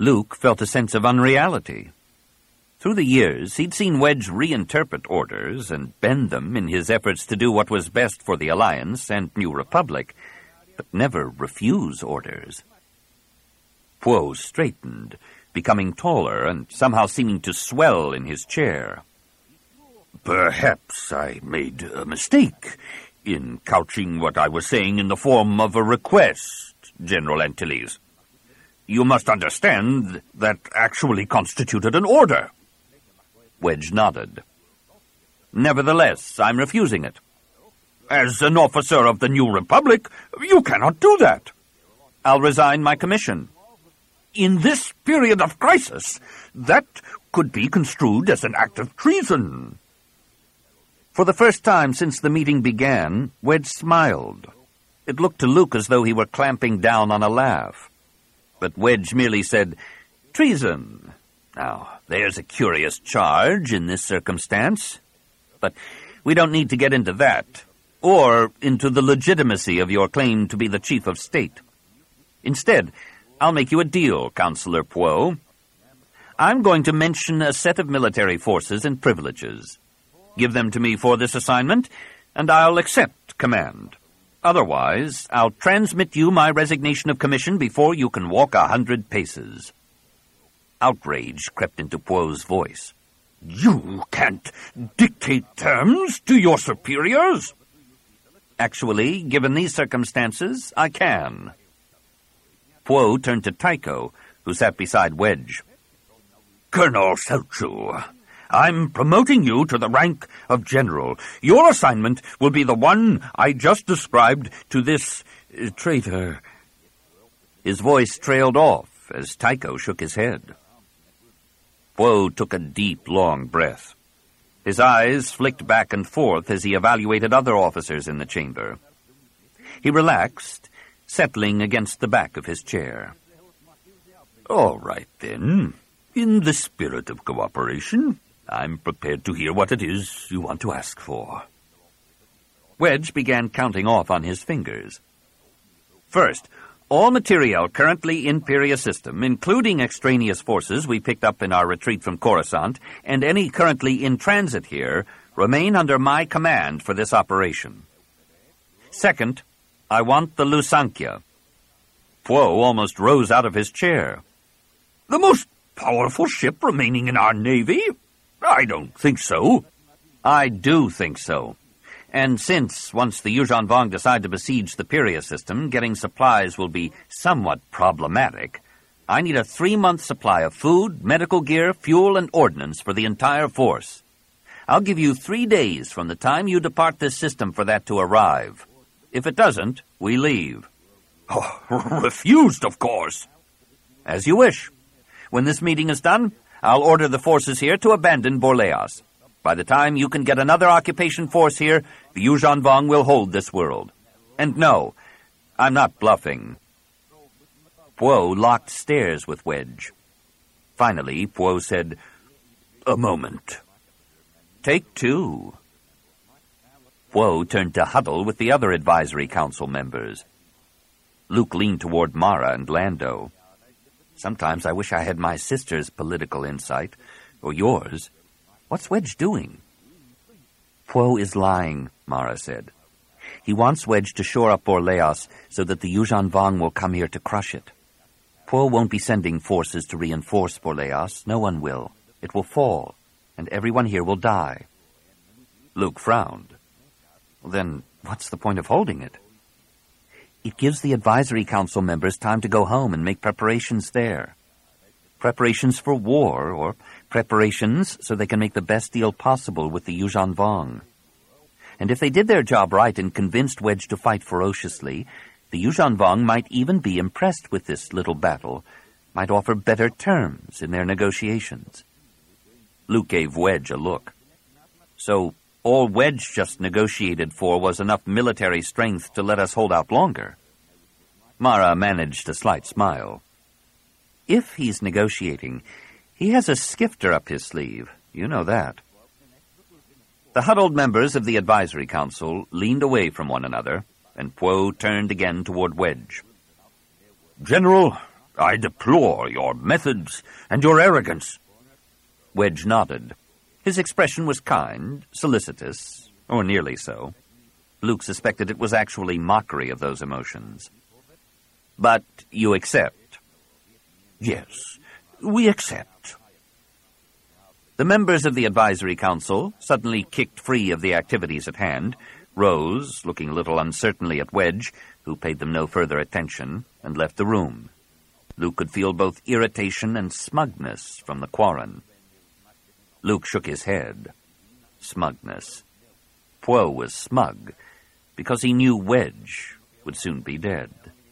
Luke felt a sense of unreality. Through the years, he'd seen Wedge reinterpret orders and bend them in his efforts to do what was best for the Alliance and New Republic, but never refuse orders. Poe straightened, becoming taller and somehow seeming to swell in his chair. "Perhaps I made a mistake in couching what I was saying in the form of a request, General Antilles. You must understand that actually constituted an order." Wedge nodded. "Nevertheless, I'm refusing it. As an officer of the New Republic, you cannot do that." "I'll resign my commission." "In this period of crisis, that could be construed as an act of treason." For the first time since the meeting began, Wedge smiled. It looked to Luke as though he were clamping down on a laugh. But Wedge merely said, "Treason. Now, there's a curious charge in this circumstance. But we don't need to get into that, or into the legitimacy of your claim to be the chief of state. Instead, I'll make you a deal, Counselor Poe. I'm going to mention a set of military forces and privileges. Give them to me for this assignment, and I'll accept command. Otherwise, I'll transmit you my resignation of commission before you can walk 100 paces. Outrage crept into Poe's voice. "You can't dictate terms to your superiors?" "Actually, given these circumstances, I can." Poe turned to Tycho, who sat beside Wedge. "Colonel Selchu, I'm promoting you to the rank of general. Your assignment will be the one I just described to this traitor." His voice trailed off as Tycho shook his head. Poe took a deep, long breath. His eyes flicked back and forth as he evaluated other officers in the chamber. He relaxed, settling against the back of his chair. "All right, then. In the spirit of cooperation, I'm prepared to hear what it is you want to ask for." Wedge began counting off on his fingers. "First, all materiel currently in Pyria system, including extraneous forces we picked up in our retreat from Coruscant, and any currently in transit here, remain under my command for this operation. Second, I want the Lusankya." Poe almost rose out of his chair. "The most powerful ship remaining in our navy? I don't think so." "I do think so. And since, once the Yuuzhan Vong decide to besiege the Pyria system, getting supplies will be somewhat problematic, I need a 3-month supply of food, medical gear, fuel, and ordnance for the entire force. I'll give you 3 days from the time you depart this system for that to arrive. If it doesn't, we leave." "Oh, refused, of course." "As you wish. When this meeting is done, I'll order the forces here to abandon Borleas. By the time you can get another occupation force here, the Yuuzhan Vong will hold this world. And no, I'm not bluffing." Poe locked stares with Wedge. Finally, Poe said, "A moment." "Take 2. Poe turned to huddle with the other advisory council members. Luke leaned toward Mara and Lando. "Sometimes I wish I had my sister's political insight, or yours. What's Wedge doing?" "Poe is lying," Mara said. "He wants Wedge to shore up Borleas so that the Yuuzhan Vong will come here to crush it. Poe won't be sending forces to reinforce Borleas. No one will. It will fall, and everyone here will die." Luke frowned. "Then what's the point of holding it?" "It gives the advisory council members time to go home and make preparations there. Preparations for war, or preparations so they can make the best deal possible with the Yuuzhan Vong. And if they did their job right and convinced Wedge to fight ferociously, the Yuuzhan Vong might even be impressed with this little battle, might offer better terms in their negotiations." Luke gave Wedge a look. "So all Wedge just negotiated for was enough military strength to let us hold out longer?" Mara managed a slight smile. "If he's negotiating, he has a skifter up his sleeve. You know that." The huddled members of the advisory council leaned away from one another, and Poe turned again toward Wedge. "General, I deplore your methods and your arrogance. Wedge nodded. His expression was kind, solicitous, or nearly so. Luke suspected it was actually mockery of those emotions. But you accept? Yes, we accept. The members of the advisory council, suddenly kicked free of the activities at hand, rose, looking a little uncertainly at Wedge, who paid them no further attention, and left the room. Luke could feel both irritation and smugness from the Quarren. Luke shook his head. Smugness. Poe was smug, because he knew Wedge would soon be dead.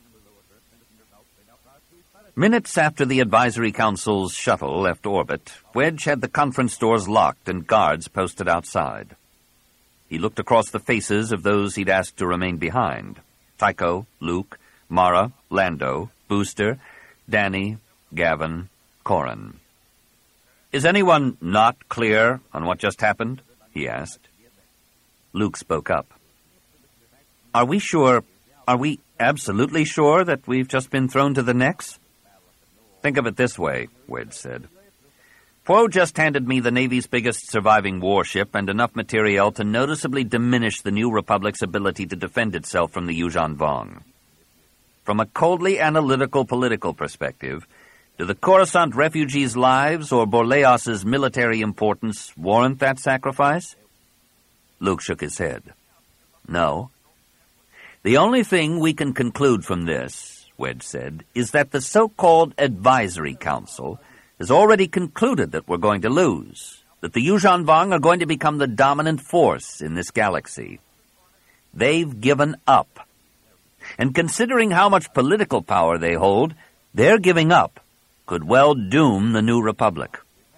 Minutes after the advisory council's shuttle left orbit, Wedge had the conference doors locked and guards posted outside. He looked across the faces of those he'd asked to remain behind. Tycho, Luke, Mara, Lando, Booster, Danny, Gavin, Corran. "Is anyone not clear on what just happened?" he asked. Luke spoke up. Are we absolutely sure that we've just been thrown to the necks?" "Think of it this way," Wedge said. "Poe just handed me the Navy's biggest surviving warship and enough materiel to noticeably diminish the New Republic's ability to defend itself from the Yuuzhan Vong. From a coldly analytical political perspective, do the Coruscant refugees' lives or Borleos's military importance warrant that sacrifice?" Luke shook his head. "No. The only thing we can conclude from this," Wedge said, "is that the so-called Advisory Council has already concluded that we're going to lose, that the Yuuzhan Vong are going to become the dominant force in this galaxy. They've given up. And considering how much political power they hold, their giving up could well doom the New Republic.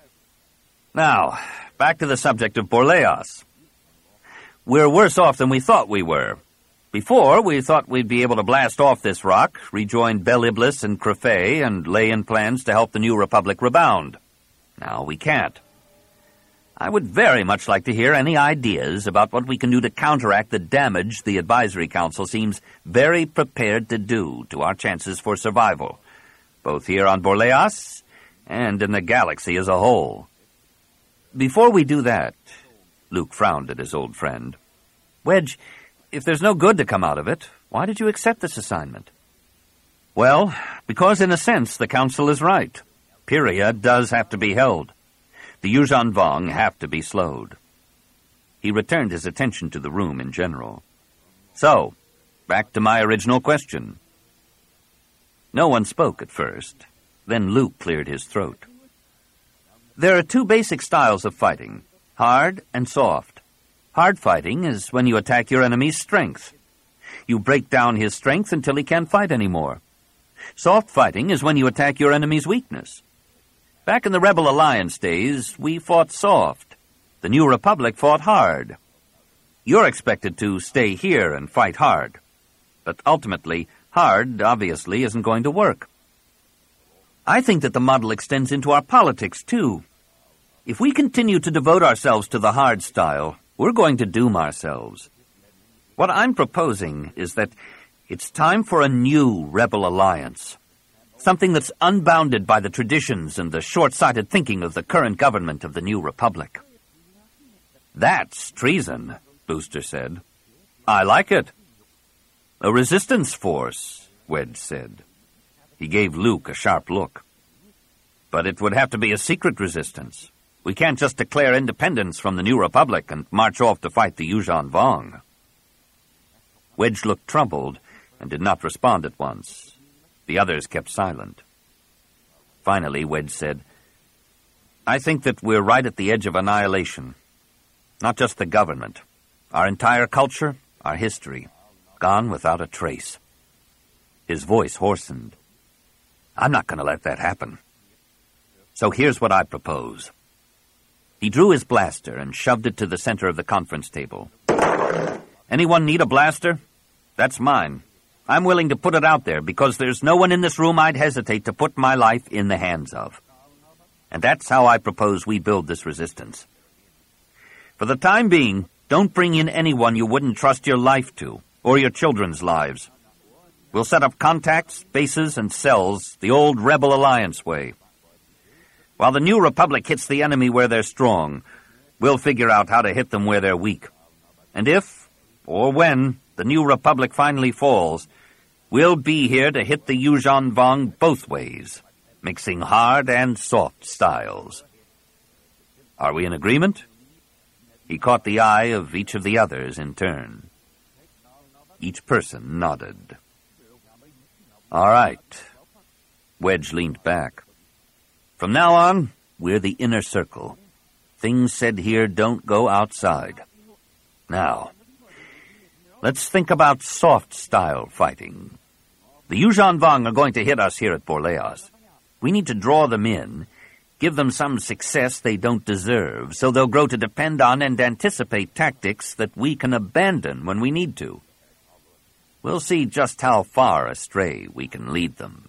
Now, back to the subject of Borleos. We're worse off than we thought we were. Before, we thought we'd be able to blast off this rock, rejoin Bel Iblis and Crefei, and lay in plans to help the New Republic rebound. Now we can't. I would very much like to hear any ideas about what we can do to counteract the damage the Advisory Council seems very prepared to do to our chances for survival, both here on Borleos and in the galaxy as a whole." "Before we do that," Luke frowned at his old friend, "Wedge, if there's no good to come out of it, why did you accept this assignment?" "Well, because in a sense the Council is right. Pyria does have to be held. The Yuuzhan Vong have to be slowed." He returned his attention to the room in general. "So, back to my original question." No one spoke at first. Then Luke cleared his throat. "There are two basic styles of fighting, hard and soft. Hard fighting is when you attack your enemy's strength. You break down his strength until he can't fight anymore. Soft fighting is when you attack your enemy's weakness. Back in the Rebel Alliance days, we fought soft. The New Republic fought hard. You're expected to stay here and fight hard. But ultimately, hard obviously isn't going to work. I think that the model extends into our politics, too. If we continue to devote ourselves to the hard style, we're going to doom ourselves. What I'm proposing is that it's time for a new Rebel Alliance. Something that's unbounded by the traditions and the short-sighted thinking of the current government of the New Republic." "That's treason," Booster said. "I like it." "A resistance force," Wedge said. He gave Luke a sharp look. "But it would have to be a secret resistance. We can't just declare independence from the New Republic and march off to fight the Yuuzhan Vong." Wedge looked troubled and did not respond at once. The others kept silent. Finally, Wedge said, "I think that we're right at the edge of annihilation. Not just the government. Our entire culture, our history, gone without a trace." His voice hoarsened. "I'm not going to let that happen. So here's what I propose." He drew his blaster and shoved it to the center of the conference table. "Anyone need a blaster? That's mine. I'm willing to put it out there because there's no one in this room I'd hesitate to put my life in the hands of. And that's how I propose we build this resistance. For the time being, don't bring in anyone you wouldn't trust your life to, or your children's lives. We'll set up contacts, bases, and cells the old Rebel Alliance way. While the New Republic hits the enemy where they're strong, we'll figure out how to hit them where they're weak. And if, or when, the New Republic finally falls, we'll be here to hit the Yuuzhan Vong both ways, mixing hard and soft styles. Are we in agreement? He caught the eye of each of the others in turn. Each person nodded. All right. Wedge leaned back. From now on, we're the inner circle. Things said here don't go outside. Now, let's think about soft-style fighting. The Yuuzhan Vong are going to hit us here at Borleas. We need to draw them in, give them some success they don't deserve, so they'll grow to depend on and anticipate tactics that we can abandon when we need to. We'll see just how far astray we can lead them.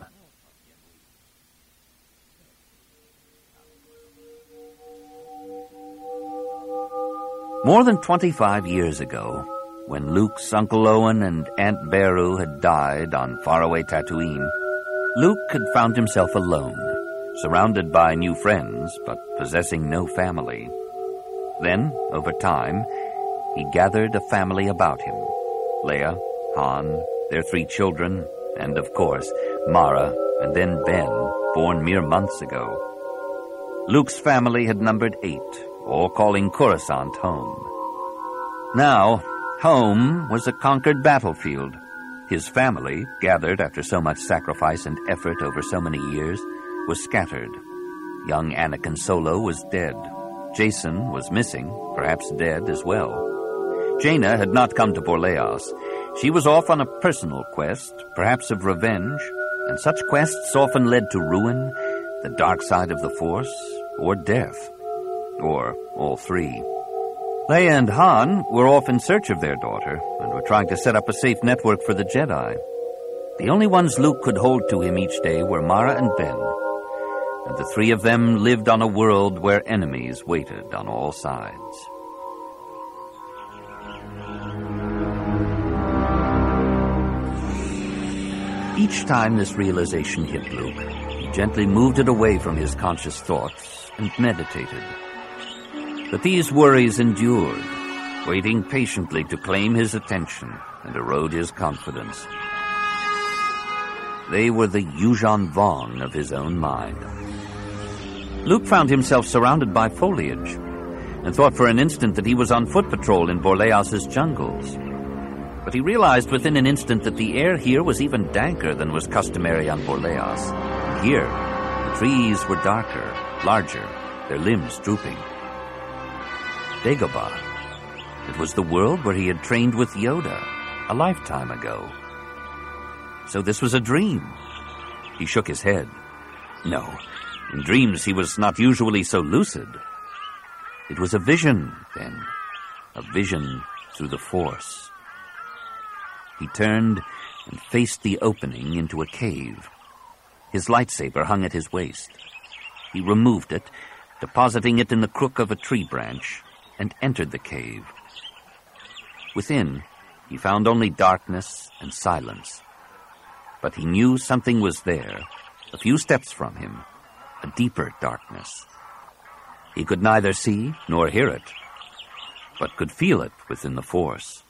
More than 25 years ago, when Luke's Uncle Owen and Aunt Beru had died on faraway Tatooine, Luke had found himself alone, surrounded by new friends, but possessing no family. Then, over time, he gathered a family about him. Leia, Han, their 3 children, and, of course, Mara, and then Ben, born mere months ago. Luke's family had numbered 8, all calling Coruscant home. Now, home was a conquered battlefield. His family, gathered after so much sacrifice and effort over so many years, was scattered. Young Anakin Solo was dead. Jason was missing, perhaps dead as well. Jaina had not come to Borleas. She was off on a personal quest, perhaps of revenge, and such quests often led to ruin, the dark side of the Force, or death. Or all 3. Leia and Han were off in search of their daughter and were trying to set up a safe network for the Jedi. The only ones Luke could hold to him each day were Mara and Ben, and the 3 of them lived on a world where enemies waited on all sides. Each time this realization hit Luke, he gently moved it away from his conscious thoughts and meditated. But these worries endured, waiting patiently to claim his attention and erode his confidence. They were the Yuuzhan Vong of his own mind. Luke found himself surrounded by foliage and thought for an instant that he was on foot patrol in Borleas' jungles. But he realized within an instant that the air here was even danker than was customary on Borleas. And here, the trees were darker, larger, their limbs drooping. Dagobah. It was the world where he had trained with Yoda a lifetime ago. So this was a dream. He shook his head. No, in dreams he was not usually so lucid. It was a vision, then. A vision through the Force. He turned and faced the opening into a cave. His lightsaber hung at his waist. He removed it, depositing it in the crook of a tree branch, and entered the cave. Within, he found only darkness and silence. But he knew something was there, a few steps from him, a deeper darkness. He could neither see nor hear it, but could feel it within the Force.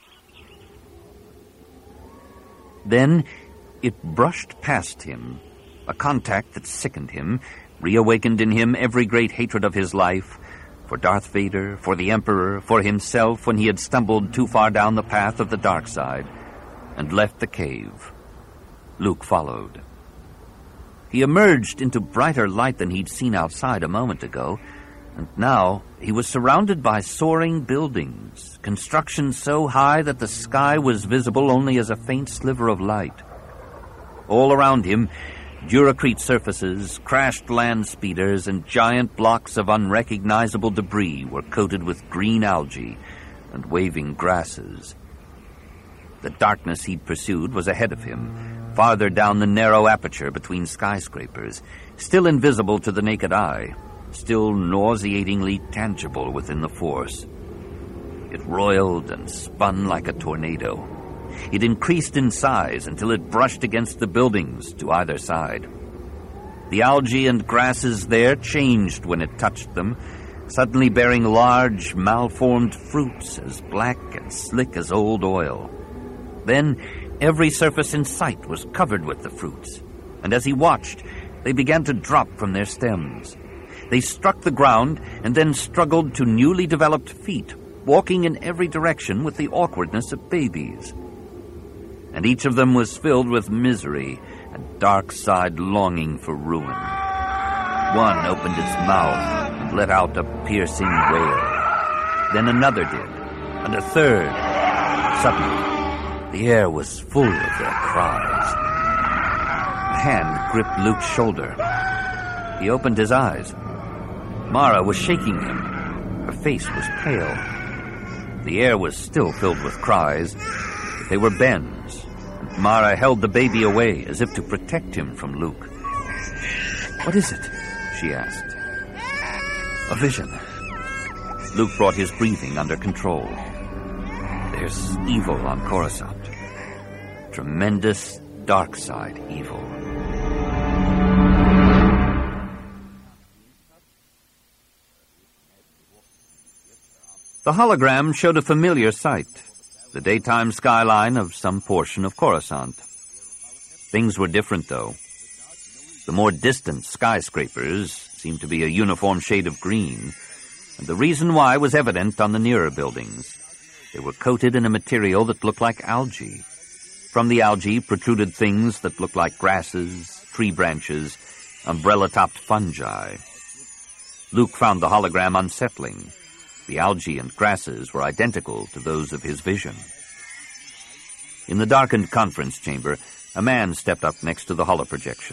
Then it brushed past him, a contact that sickened him, reawakened in him every great hatred of his life, for Darth Vader, for the Emperor, for himself when he had stumbled too far down the path of the dark side, and left the cave. Luke followed. He emerged into brighter light than he'd seen outside a moment ago, and now he was surrounded by soaring buildings, construction so high that the sky was visible only as a faint sliver of light. All around him, Duracrete surfaces, crashed land speeders, and giant blocks of unrecognizable debris were coated with green algae and waving grasses. The darkness he'd pursued was ahead of him, farther down the narrow aperture between skyscrapers, still invisible to the naked eye, still nauseatingly tangible within the Force. It roiled and spun like a tornado, It increased in size until it brushed against the buildings to either side. The algae and grasses there changed when it touched them, suddenly bearing large, malformed fruits as black and slick as old oil. Then every surface in sight was covered with the fruits, and as he watched, they began to drop from their stems. They struck the ground and then struggled to newly developed feet, walking in every direction with the awkwardness of babies. And each of them was filled with misery and dark-side longing for ruin. One opened its mouth and let out a piercing wail. Then another did, and a third. Suddenly, the air was full of their cries. A hand gripped Luke's shoulder. He opened his eyes. Mara was shaking him. Her face was pale. The air was still filled with cries, but they were Ben's. Mara held the baby away as if to protect him from Luke. "What is it?" she asked. "A vision." Luke brought his breathing under control. "There's evil on Coruscant. Tremendous dark side evil." The hologram showed a familiar sight, the daytime skyline of some portion of Coruscant. Things were different, though. The more distant skyscrapers seemed to be a uniform shade of green, and the reason why was evident on the nearer buildings. They were coated in a material that looked like algae. From the algae protruded things that looked like grasses, tree branches, umbrella-topped fungi. Luke found the hologram unsettling. The algae and grasses were identical to those of his vision. In the darkened conference chamber, a man stepped up next to the holoprojection.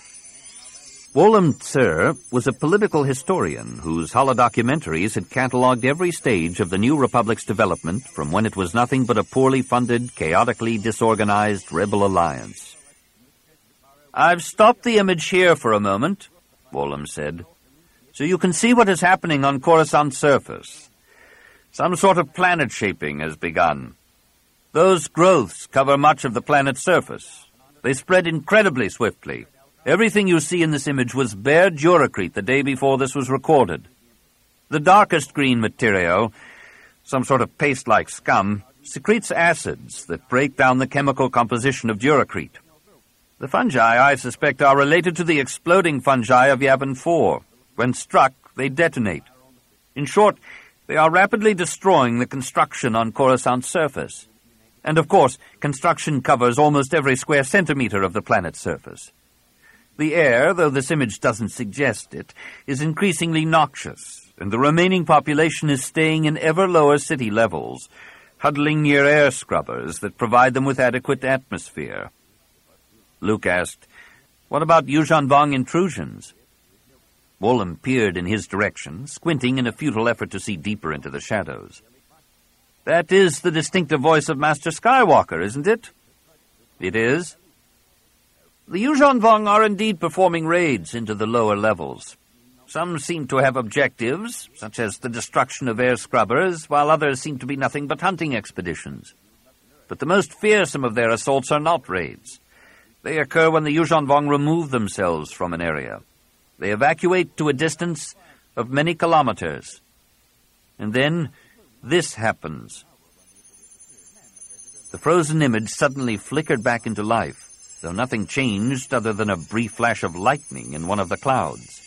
Wolem Tsur was a political historian whose holodocumentaries had catalogued every stage of the New Republic's development from when it was nothing but a poorly funded, chaotically disorganized rebel alliance. "I've stopped the image here for a moment," Wolem said, "so you can see what is happening on Coruscant's surface. Some sort of planet shaping has begun. Those growths cover much of the planet's surface. They spread incredibly swiftly. Everything you see in this image was bare Duracrete the day before this was recorded. The darkest green material, some sort of paste-like scum, secretes acids that break down the chemical composition of Duracrete. The fungi, I suspect, are related to the exploding fungi of Yavin 4. When struck, they detonate. In short, they are rapidly destroying the construction on Coruscant's surface. And, of course, construction covers almost every square centimeter of the planet's surface. The air, though this image doesn't suggest it, is increasingly noxious, and the remaining population is staying in ever lower city levels, huddling near air scrubbers that provide them with adequate atmosphere." Luke asked, "What about Yuuzhan Vong intrusions?" Wolem peered in his direction, squinting in a futile effort to see deeper into the shadows. "That is the distinctive voice of Master Skywalker, isn't it?" "It is." "The Yuuzhan Vong are indeed performing raids into the lower levels. Some seem to have objectives, such as the destruction of air scrubbers, while others seem to be nothing but hunting expeditions. But the most fearsome of their assaults are not raids. They occur when the Yuuzhan Vong remove themselves from an area. They evacuate to a distance of many kilometers. And then this happens." The frozen image suddenly flickered back into life, though nothing changed other than a brief flash of lightning in one of the clouds.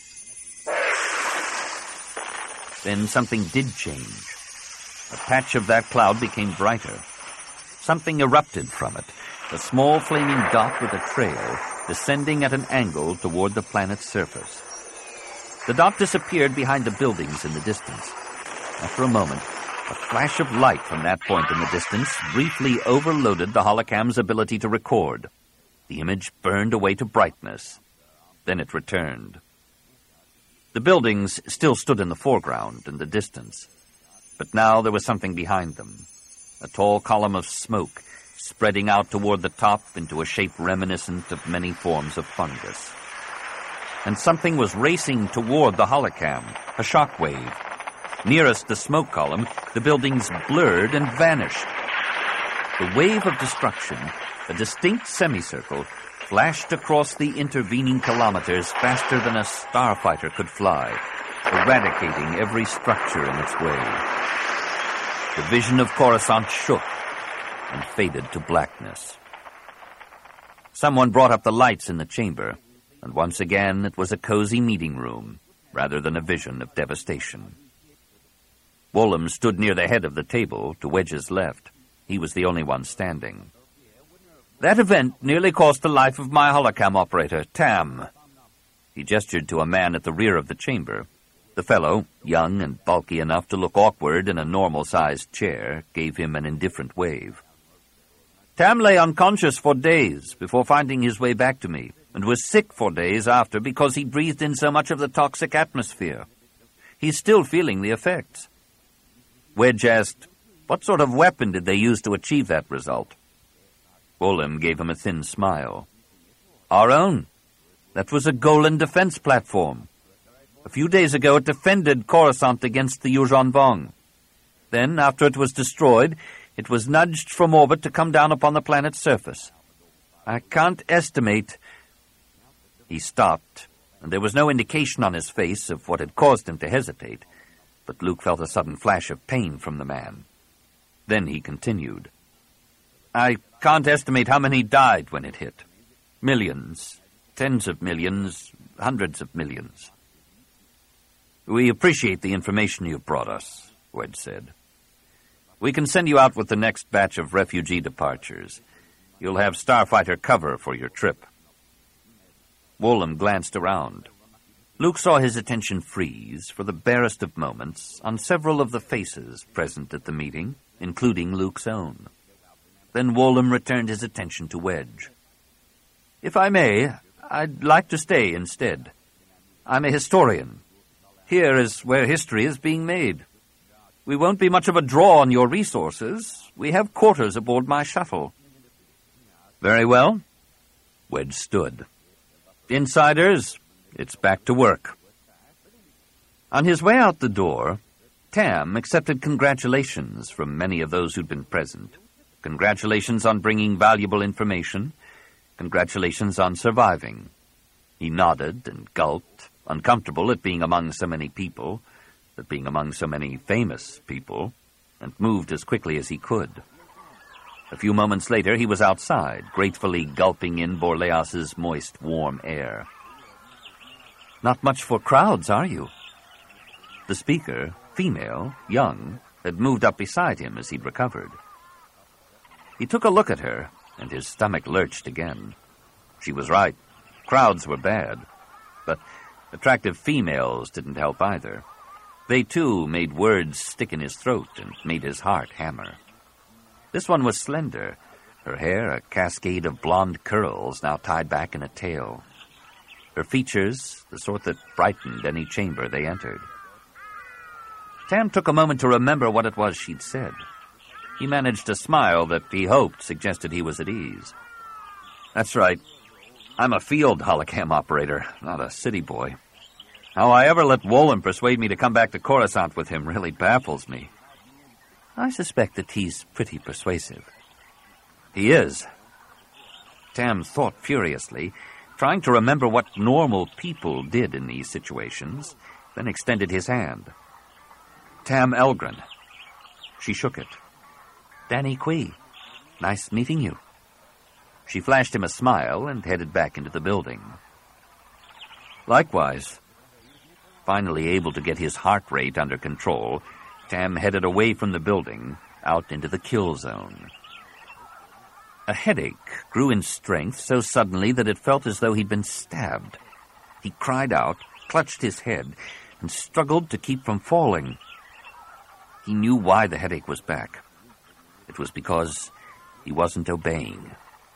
Then something did change. A patch of that cloud became brighter. Something erupted from it, a small flaming dot with a trail, descending at an angle toward the planet's surface. The dot disappeared behind the buildings in the distance. After a moment, a flash of light from that point in the distance briefly overloaded the holocam's ability to record. The image burned away to brightness. Then it returned. The buildings still stood in the foreground in the distance, but now there was something behind them. A tall column of smoke spreading out toward the top into a shape reminiscent of many forms of fungus. And something was racing toward the holocam, a shockwave. Nearest the smoke column, the buildings blurred and vanished. The wave of destruction, a distinct semicircle, flashed across the intervening kilometers faster than a starfighter could fly, eradicating every structure in its way. The vision of Coruscant shook and faded to blackness. Someone brought up the lights in the chamber, and once again it was a cozy meeting room, rather than a vision of devastation. Wollum stood near the head of the table, to Wedge's left. He was the only one standing. "That event nearly cost the life of my holocam operator, Tam." He gestured to a man at the rear of the chamber. The fellow, young and bulky enough to look awkward in a normal-sized chair, gave him an indifferent wave. "Tam lay unconscious for days before finding his way back to me, and was sick for days after because he breathed in so much of the toxic atmosphere. He's still feeling the effects." Wedge asked, "What sort of weapon did they use to achieve that result?" Wollum gave him a thin smile. "Our own. That was a Golan defense platform. A few days ago it defended Coruscant against the Yuuzhan Vong. Then, after it was destroyed, it was nudged from orbit to come down upon the planet's surface. I can't estimate—" He stopped, and there was no indication on his face of what had caused him to hesitate, but Luke felt a sudden flash of pain from the man. Then he continued, "I can't estimate how many died when it hit. Millions, tens of millions, hundreds of millions." "We appreciate the information you've brought us," Wedge said. "We can send you out with the next batch of refugee departures. You'll have starfighter cover for your trip." Wollum glanced around. Luke saw his attention freeze for the barest of moments on several of the faces present at the meeting, including Luke's own. Then Wollum returned his attention to Wedge. "If I may, I'd like to stay instead. I'm a historian. Here is where history is being made. We won't be much of a draw on your resources. We have quarters aboard my shuttle." "Very well." Wedge stood. "Insiders, it's back to work." On his way out the door, Tam accepted congratulations from many of those who'd been present. Congratulations on bringing valuable information. Congratulations on surviving. He nodded and gulped, uncomfortable at being among so many people, at being among so many famous people, and moved as quickly as he could. A few moments later, he was outside, gratefully gulping in Borleas's moist, warm air. "Not much for crowds, are you?" The speaker, female, young, had moved up beside him as he'd recovered. He took a look at her, and his stomach lurched again. She was right. Crowds were bad. But attractive females didn't help either. They, too, made words stick in his throat and made his heart hammer. This one was slender, her hair a cascade of blonde curls now tied back in a tail. Her features, the sort that brightened any chamber they entered. Tam took a moment to remember what it was she'd said. He managed a smile that he hoped suggested he was at ease. "That's right. I'm a field holocam operator, not a city boy. How I ever let Wollum persuade me to come back to Coruscant with him really baffles me." "I suspect that he's pretty persuasive." "He is." Tam thought furiously, trying to remember what normal people did in these situations, then extended his hand. "Tam Elgren." She shook it. "Danny Quee. Nice meeting you." She flashed him a smile and headed back into the building. Likewise. Finally able to get his heart rate under control, Tam headed away from the building, out into the kill zone. A headache grew in strength so suddenly that it felt as though he'd been stabbed. He cried out, clutched his head, and struggled to keep from falling. He knew why the headache was back. It was because he wasn't obeying.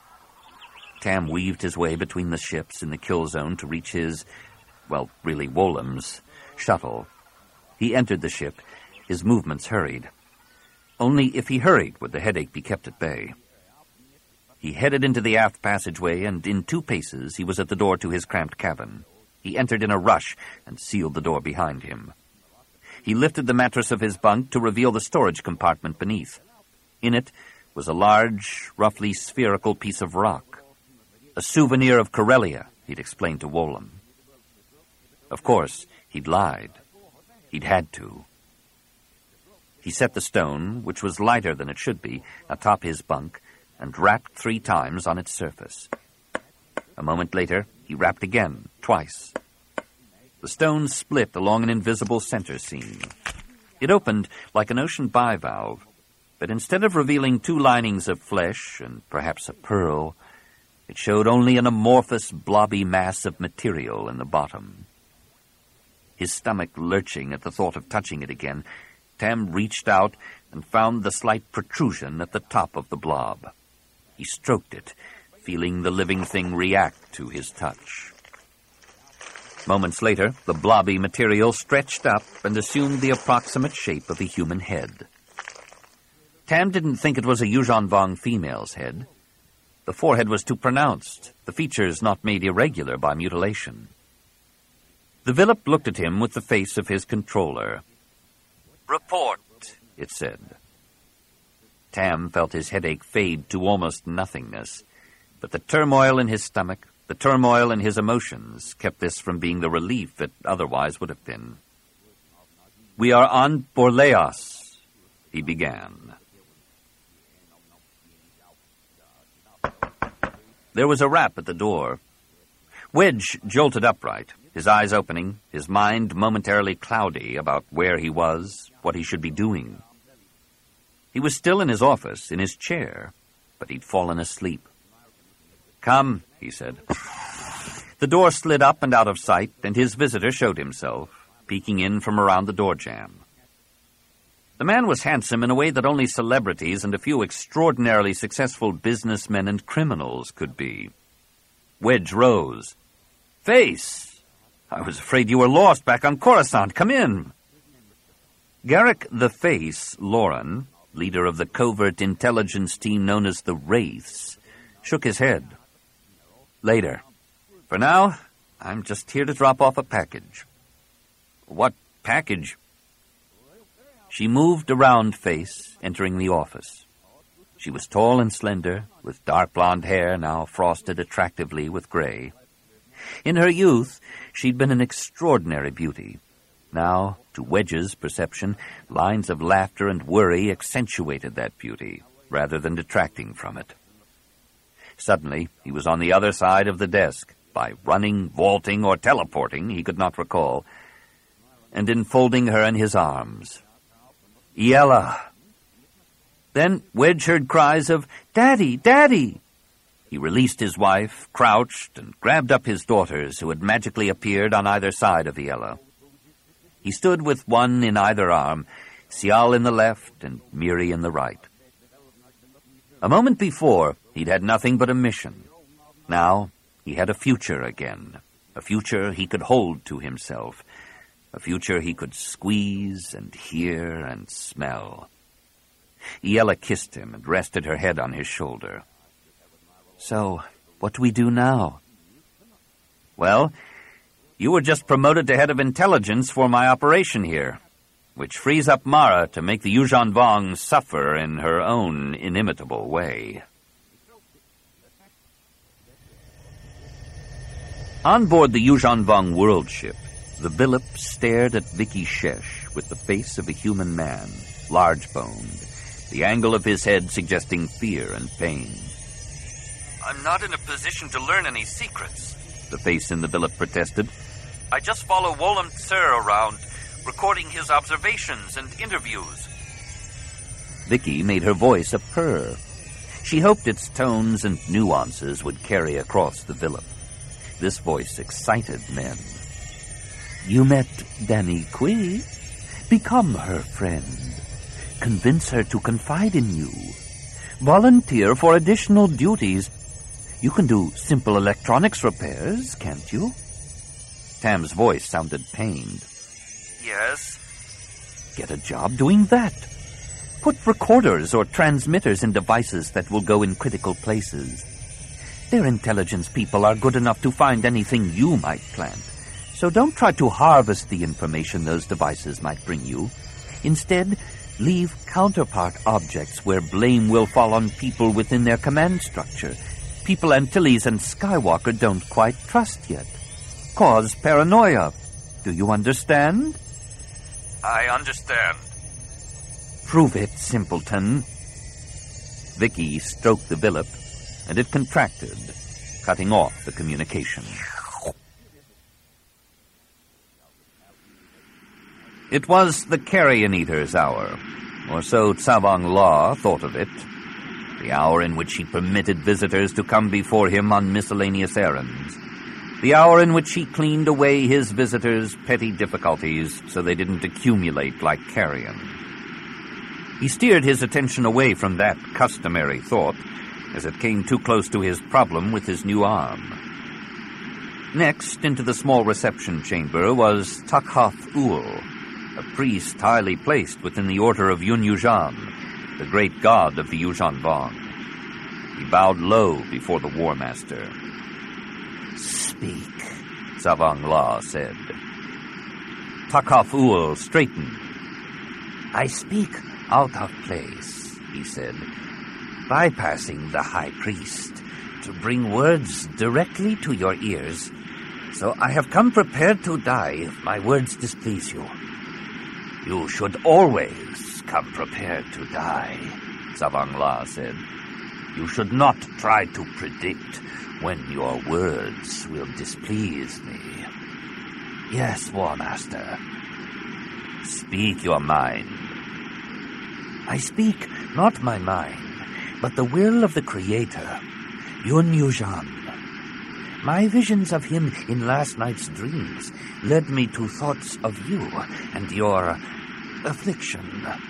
Tam weaved his way between the ships in the kill zone to reach his, well, really Wollum's, shuttle. He entered the ship, his movements hurried. Only if he hurried would the headache be kept at bay. He headed into the aft passageway, and in 2 paces he was at the door to his cramped cabin. He entered in a rush and sealed the door behind him. He lifted the mattress of his bunk to reveal the storage compartment beneath. In it, was a large, roughly spherical piece of rock. A souvenir of Corellia, he'd explained to Wolam. Of course, he'd lied. He'd had to. He set the stone, which was lighter than it should be, atop his bunk, and rapped 3 times on its surface. A moment later, he rapped again, twice. The stone split along an invisible center seam. It opened like an ocean bivalve, but instead of revealing 2 linings of flesh and perhaps a pearl, it showed only an amorphous, blobby mass of material in the bottom. His stomach lurching at the thought of touching it again, Tam reached out and found the slight protrusion at the top of the blob. He stroked it, feeling the living thing react to his touch. Moments later, the blobby material stretched up and assumed the approximate shape of a human head. Tam didn't think it was a Yuuzhan Vong female's head. The forehead was too pronounced, the features not made irregular by mutilation. The Vilip looked at him with the face of his controller. "Report," it said. Tam felt his headache fade to almost nothingness, but the turmoil in his stomach, the turmoil in his emotions, kept this from being the relief it otherwise would have been. "We are on Borleos," he began. There was a rap at the door. Wedge jolted upright, his eyes opening, his mind momentarily cloudy about where he was, what he should be doing. He was still in his office, in his chair, but he'd fallen asleep. "Come," he said. The door slid up and out of sight, and his visitor showed himself, peeking in from around the door jamb. The man was handsome in a way that only celebrities and a few extraordinarily successful businessmen and criminals could be. Wedge rose. "Face! I was afraid you were lost back on Coruscant. Come in." Garrick the Face Loren, leader of the covert intelligence team known as the Wraiths, shook his head. "Later. For now, I'm just here to drop off a package." "What package?" She moved around Face, entering the office. She was tall and slender, with dark blonde hair now frosted attractively with gray. In her youth, she'd been an extraordinary beauty. Now, to Wedge's perception, lines of laughter and worry accentuated that beauty, rather than detracting from it. Suddenly, he was on the other side of the desk, by running, vaulting, or teleporting, he could not recall, and enfolding her in his arms. "Iella!" Then Wedge heard cries of, "Daddy! Daddy!" He released his wife, crouched, and grabbed up his daughters, who had magically appeared on either side of Iella. He stood with one in either arm, Sial in the left and Miri in the right. A moment before, he'd had nothing but a mission. Now, he had a future again, a future he could hold to himself, a future he could squeeze and hear and smell. Iella kissed him and rested her head on his shoulder. "So, what do we do now?" "Well, you were just promoted to head of intelligence for my operation here, which frees up Mara to make the Yuuzhan Vong suffer in her own inimitable way." On board the Yuuzhan Vong world ship, the Vilip stared at Vicky Shesh with the face of a human man, large-boned, the angle of his head suggesting fear and pain. "I'm not in a position to learn any secrets," the face in the Vilip protested. "I just follow Wolam Tsur around, recording his observations and interviews." Vicky made her voice a purr. She hoped its tones and nuances would carry across the Vilip. This voice excited men. "You met Danny Kui? Become her friend. Convince her to confide in you. Volunteer for additional duties. You can do simple electronics repairs, can't you?" Tam's voice sounded pained. "Yes." "Get a job doing that. Put recorders or transmitters in devices that will go in critical places. Their intelligence people are good enough to find anything you might plant, so don't try to harvest the information those devices might bring you. Instead, Leave counterpart objects where blame will fall on people within their command structure. People Antilles and Skywalker don't quite trust yet. Cause paranoia. Do you understand? I understand. Prove it, simpleton. Vicky stroked the bilip, and it contracted, cutting off the communication. It was the Carrion Eater's hour, or so Tsavang La thought of it. The hour in which he permitted visitors to come before him on miscellaneous errands. The hour in which he cleaned away his visitors' petty difficulties so they didn't accumulate like carrion. He steered his attention away from that customary thought as it came too close to his problem with his new arm. Next, into the small reception chamber was Takhaf Ul, a priest highly placed within the order of Yun Yuuzhan, the great god of the Yuuzhan Vong. He bowed low before the War Master. "Speak," Tsavang La said. Takhaf Ul straightened. "I speak out of place," he said, "bypassing the High Priest to bring words directly to your ears. So I have come prepared to die if my words displease you." "You should always come prepared to die," Tsavang La said. "You should not try to predict when your words will displease me." "Yes, War Master." "Speak your mind." "I speak not my mind, but the will of the Creator, Yun Yuuzhan. My visions of him in last night's dreams led me to thoughts of you and your affliction."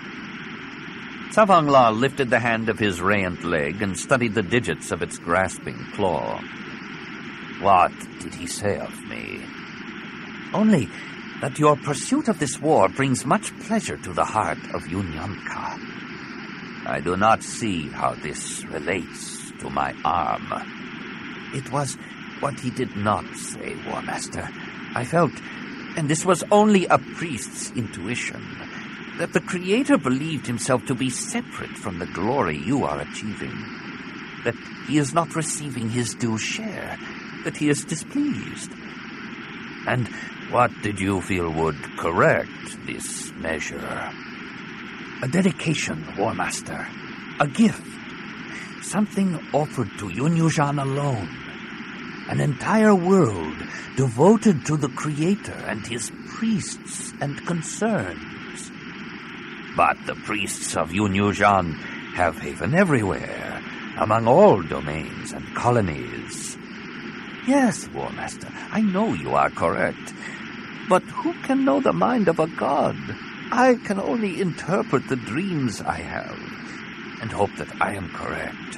Tsavang La lifted the hand of his rayant leg and studied the digits of its grasping claw. "What did he say of me?" "Only that your pursuit of this war brings much pleasure to the heart of Yun Yamka." "I do not see how this relates to my arm." "It was what he did not say, War Master. I felt, and this was only a priest's intuition, that the Creator believed himself to be separate from the glory you are achieving, that he is not receiving his due share, that he is displeased." "And what did you feel would correct this measure?" "A dedication, War Master. A gift. Something offered to Yun Yuuzhan alone. An entire world devoted to the Creator and his priests and concerns." "But the priests of Yun Yuuzhan have haven everywhere, among all domains and colonies." "Yes, War Master, I know you are correct. But who can know the mind of a god? I can only interpret the dreams I have, and hope that I am correct."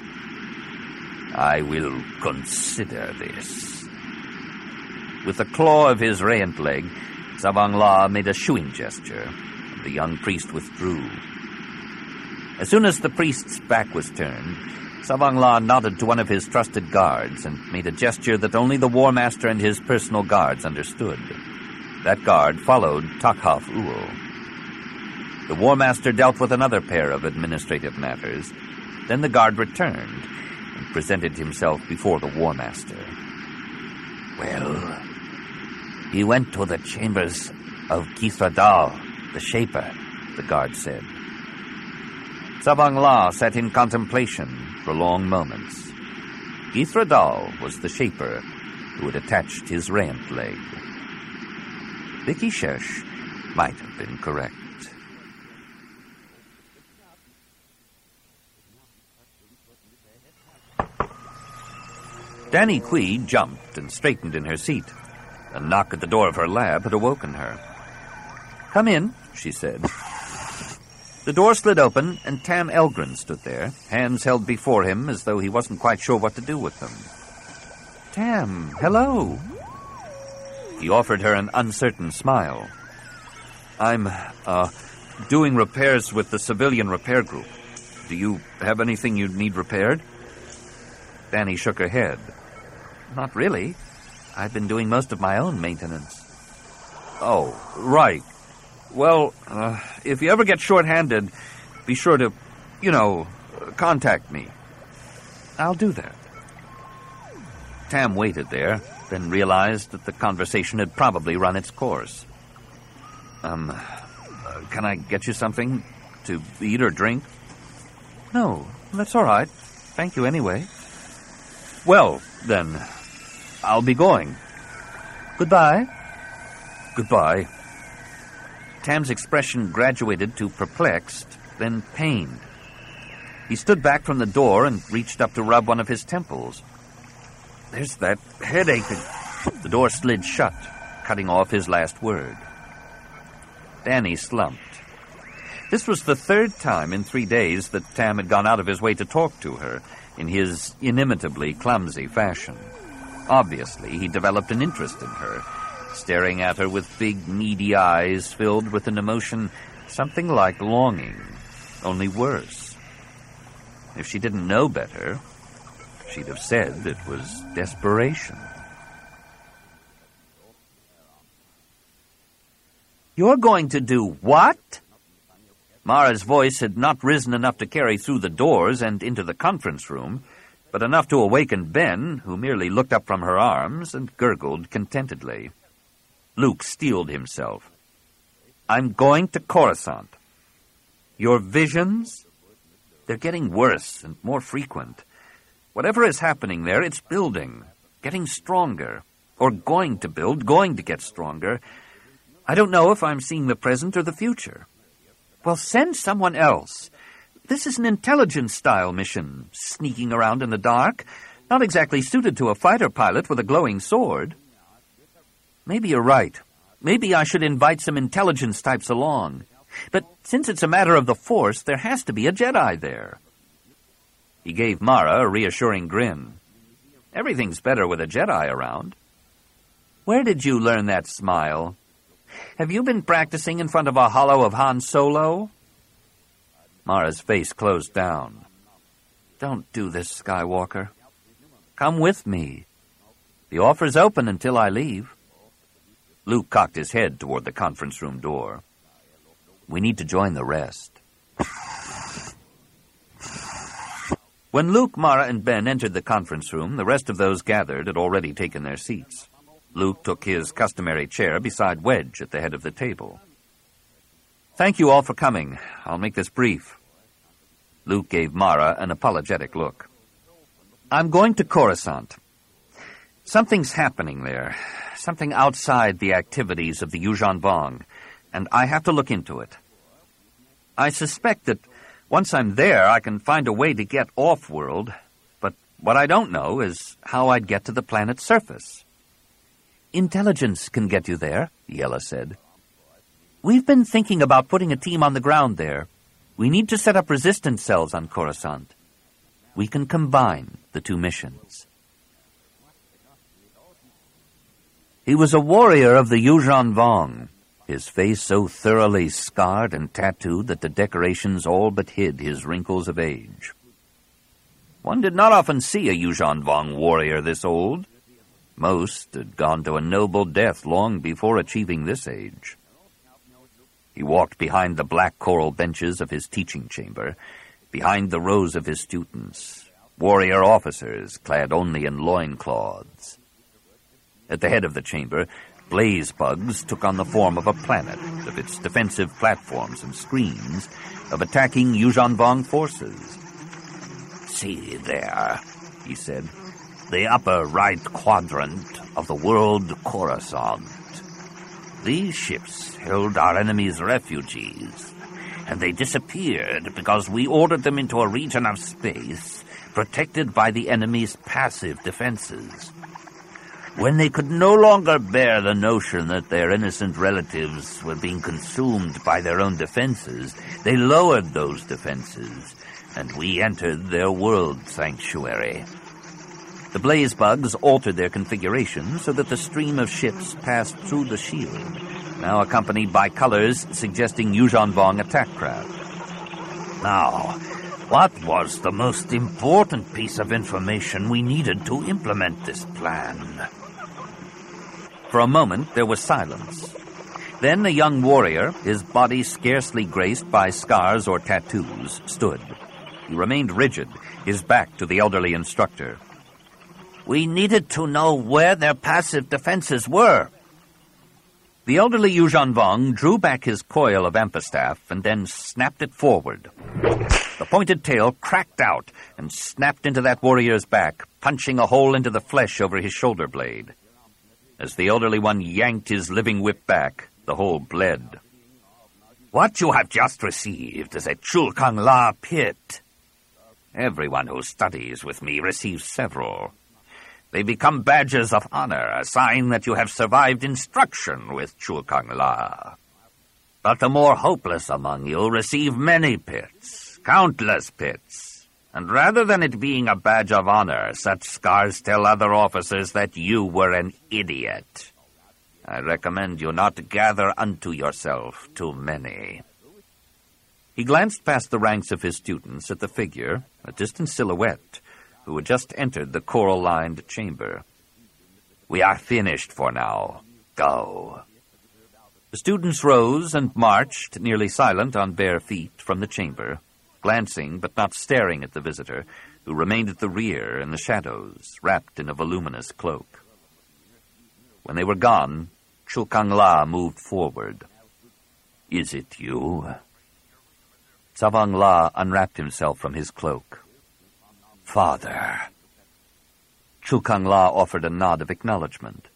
"I will consider this." With the claw of his rayant leg, Tsavang La made a shooing gesture, and the young priest withdrew. As soon as the priest's back was turned, Tsavang La nodded to one of his trusted guards and made a gesture that only the War Master and his personal guards understood. That guard followed Takhaf Ul. The War Master dealt with another pair of administrative matters. Then the guard returned and presented himself before the War Master. "Well, he went to the chambers of Githradal, the Shaper," the guard said. Tsavang La sat in contemplation for long moments. Githradal was the Shaper who had attached his rayant leg. Vicky Shesh might have been correct. Danny Quee jumped and straightened in her seat. A knock at the door of her lab had awoken her. "Come in," she said. The door slid open, and Tam Elgren stood there, hands held before him as though he wasn't quite sure what to do with them. "Tam, hello." He offered her an uncertain smile. "I'm, doing repairs with the civilian repair group. Do you have anything you need repaired?" Danny shook her head. "Not really. I've been doing most of my own maintenance." "Oh, right. Well, if you ever get short-handed, be sure to, contact me. I'll do that. Tam waited there, then realized that the conversation had probably run its course. Can I get you something to eat or drink? No, that's all right. Thank you anyway. Well, then, I'll be going. Goodbye. Goodbye. Tam's expression graduated to perplexed, then pained. He stood back from the door and reached up to rub one of his temples. There's that headache. The door slid shut, cutting off his last word. Danny slumped. This was the third time in 3 days that Tam had gone out of his way to talk to her in his inimitably clumsy fashion. Obviously, he developed an interest in her, staring at her with big, needy eyes filled with an emotion something like longing, only worse. If she didn't know better, she'd have said it was desperation. You're going to do what? Mara's voice had not risen enough to carry through the doors and into the conference room, but enough to awaken Ben, who merely looked up from her arms and gurgled contentedly. Luke steeled himself. I'm going to Coruscant. Your visions? They're getting worse and more frequent. Whatever is happening there, it's building, getting stronger, or going to build, going to get stronger. I don't know if I'm seeing the present or the future. Well, send someone else. This is an intelligence-style mission, sneaking around in the dark, not exactly suited to a fighter pilot with a glowing sword. Maybe you're right. Maybe I should invite some intelligence types along. But since it's a matter of the Force, there has to be a Jedi there. He gave Mara a reassuring grin. Everything's better with a Jedi around. Where did you learn that smile? Have you been practicing in front of a holo of Han Solo? Mara's face closed down. Don't do this, Skywalker. Come with me. The offer's open until I leave. Luke cocked his head toward the conference room door. We need to join the rest. When Luke, Mara, and Ben entered the conference room, the rest of those gathered had already taken their seats. Luke took his customary chair beside Wedge at the head of the table. Thank you all for coming. I'll make this brief. Luke gave Mara an apologetic look. I'm going to Coruscant. Something's happening there. Something outside the activities of the Yuuzhan Vong, and I have to look into it. I suspect that once I'm there, I can find a way to get off-world, but what I don't know is how I'd get to the planet's surface. Intelligence can get you there, Yella said. We've been thinking about putting a team on the ground there. We need to set up resistance cells on Coruscant. We can combine the two missions. He was a warrior of the Yuuzhan Vong, his face so thoroughly scarred and tattooed that the decorations all but hid his wrinkles of age. One did not often see a Yuuzhan Vong warrior this old. Most had gone to a noble death long before achieving this age. He walked behind the black coral benches of his teaching chamber, behind the rows of his students, warrior officers clad only in loincloths. At the head of the chamber, blaze bugs took on the form of a planet, of its defensive platforms and screens, of attacking Yuuzhan Vong forces. See there, he said, the upper right quadrant of the world Coruscant. These ships held our enemy's refugees, and they disappeared because we ordered them into a region of space protected by the enemy's passive defenses. When they could no longer bear the notion that their innocent relatives were being consumed by their own defenses, they lowered those defenses, and we entered their world sanctuary. The blaze bugs altered their configuration so that the stream of ships passed through the shield, now accompanied by colors suggesting Yuuzhan Vong attack craft. Now, what was the most important piece of information we needed to implement this plan? For a moment, there was silence. Then a young warrior, his body scarcely graced by scars or tattoos, stood. He remained rigid, his back to the elderly instructor. We needed to know where their passive defenses were. The elderly Yu Zhanvang drew back his coil of amphistaff and then snapped it forward. The pointed tail cracked out and snapped into that warrior's back, punching a hole into the flesh over his shoulder blade. As the elderly one yanked his living whip back, the hole bled. What you have just received is a Chulkang La pit. Everyone who studies with me receives several. They become badges of honor, a sign that you have survived instruction with Chulkang La. But the more hopeless among you receive many pits, countless pits. And rather than it being a badge of honor, such scars tell other officers that you were an idiot. I recommend you not gather unto yourself too many. He glanced past the ranks of his students at the figure, a distant silhouette, who had just entered the coral-lined chamber. We are finished for now. Go. The students rose and marched, nearly silent on bare feet, from the chamber, glancing but not staring at the visitor, who remained at the rear in the shadows, wrapped in a voluminous cloak. When they were gone, Chulkang La moved forward. Is it you? Tsavang La unwrapped himself from his cloak. Father. Chulkang La offered a nod of acknowledgement.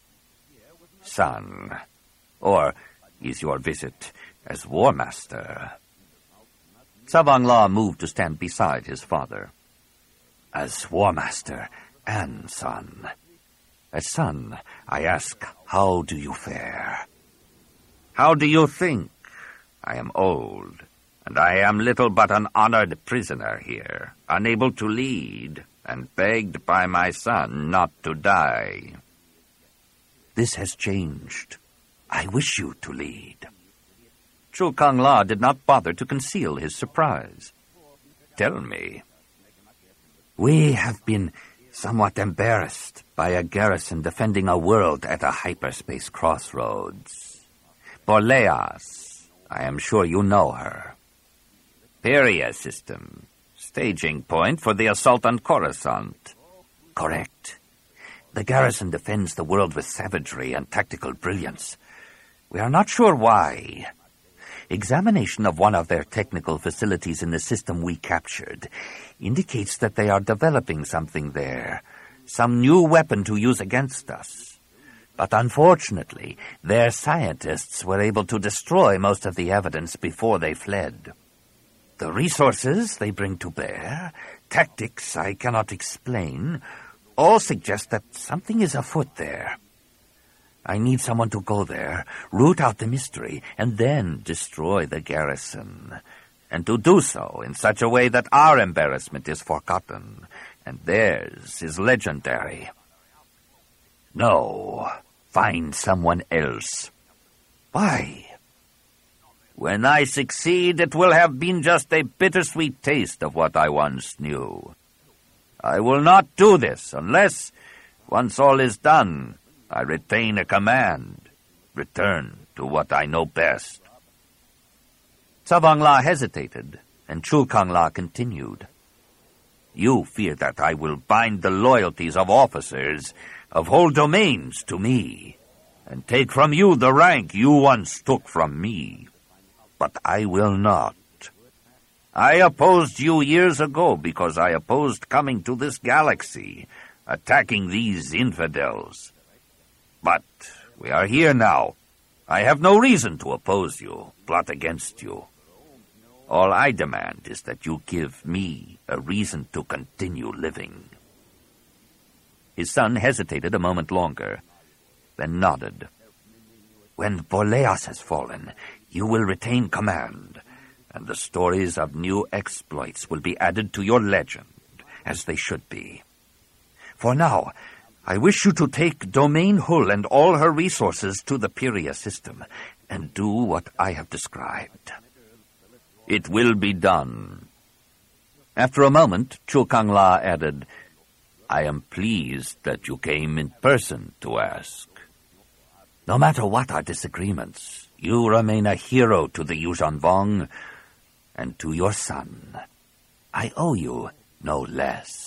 Son. Or is your visit as War Master? Tsavang La moved to stand beside his father. As War Master and son. As son, I ask, how do you fare? How do you think? I am old, and I am little but an honored prisoner here, unable to lead, and begged by my son not to die. This has changed. I wish you to lead. Chulkang La did not bother to conceal his surprise. Tell me. We have been somewhat embarrassed by a garrison defending a world at a hyperspace crossroads. Boleas, I am sure you know her. Peria system, staging point for the assault on Coruscant. Correct. The garrison defends the world with savagery and tactical brilliance. We are not sure why. Examination of one of their technical facilities in the system we captured indicates that they are developing something there, some new weapon to use against us. But unfortunately, their scientists were able to destroy most of the evidence before they fled. The resources they bring to bear, tactics I cannot explain, all suggest that something is afoot there. I need someone to go there, root out the mystery, and then destroy the garrison. And to do so in such a way that our embarrassment is forgotten, and theirs is legendary. No, find someone else. Why? When I succeed, it will have been just a bittersweet taste of what I once knew. I will not do this unless, once all is done, I retain a command, return to what I know best. Tsavang La hesitated, and Chulkang La continued. You fear that I will bind the loyalties of officers of whole domains to me, and take from you the rank you once took from me. But I will not. I opposed you years ago because I opposed coming to this galaxy, attacking these infidels. But we are here now. I have no reason to oppose you, plot against you. All I demand is that you give me a reason to continue living. His son hesitated a moment longer, then nodded. When Boleas has fallen, you will retain command, and the stories of new exploits will be added to your legend, as they should be. For now, I wish you to take Domain Hull and all her resources to the Peria system, and do what I have described. It will be done. After a moment, Chulkang La added, I am pleased that you came in person to ask. No matter what our disagreements, you remain a hero to the Yuuzhan Vong and to your son. I owe you no less.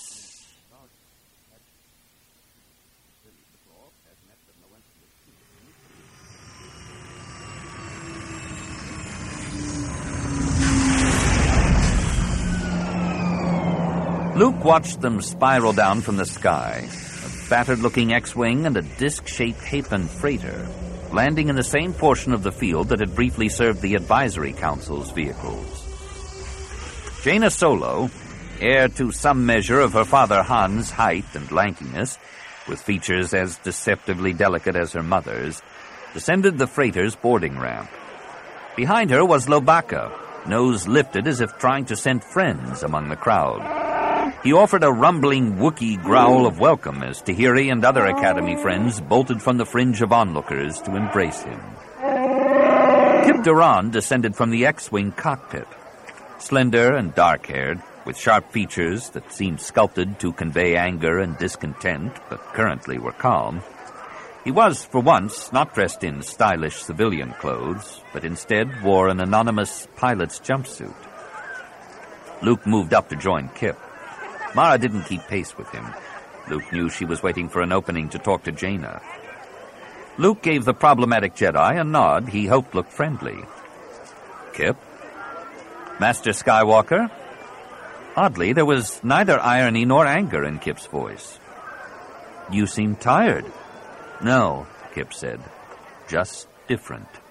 Luke watched them spiral down from the sky, a battered-looking X-Wing and a disc-shaped Hapan freighter, landing in the same portion of the field that had briefly served the Advisory Council's vehicles. Jaina Solo, heir to some measure of her father Han's height and lankiness, with features as deceptively delicate as her mother's, descended the freighter's boarding ramp. Behind her was Lobaka, nose lifted as if trying to scent friends among the crowd. He offered a rumbling Wookiee growl of welcome as Tahiri and other Academy friends bolted from the fringe of onlookers to embrace him. Kip Duran descended from the X-Wing cockpit. Slender and dark-haired, with sharp features that seemed sculpted to convey anger and discontent, but currently were calm, he was, for once, not dressed in stylish civilian clothes, but instead wore an anonymous pilot's jumpsuit. Luke moved up to join Kip. Mara didn't keep pace with him. Luke knew she was waiting for an opening to talk to Jaina. Luke gave the problematic Jedi a nod he hoped looked friendly. Kip? Master Skywalker? Oddly, there was neither irony nor anger in Kip's voice. You seem tired. No, Kip said. Just different.